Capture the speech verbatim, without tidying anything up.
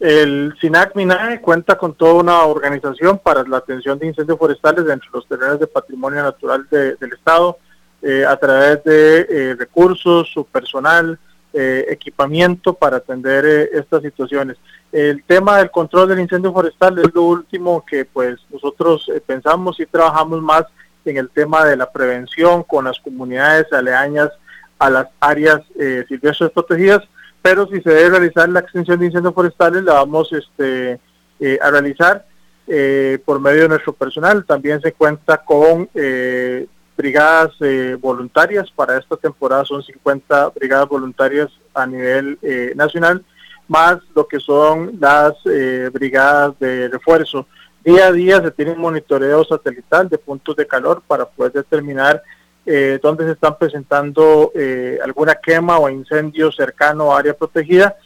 El SINAC-MINAE cuenta con toda una organización para la atención de incendios forestales dentro de los terrenos de patrimonio natural de, del Estado, eh, a través de eh, recursos, su personal, eh, equipamiento para atender eh, estas situaciones. El tema del control del incendio forestal es lo último que pues nosotros eh, pensamos y trabajamos más en el tema de la prevención con las comunidades aledañas a las áreas eh, silvestres protegidas, pero si se debe realizar la extinción de incendios forestales, la vamos este, eh, a realizar eh, por medio de nuestro personal. También se cuenta con eh, brigadas eh, voluntarias. Para esta temporada son cincuenta brigadas voluntarias a nivel eh, nacional, más lo que son las eh, brigadas de refuerzo. Día a día se tiene un monitoreo satelital de puntos de calor para poder determinar eh, dónde se están presentando eh, alguna quema o incendio cercano a área protegida,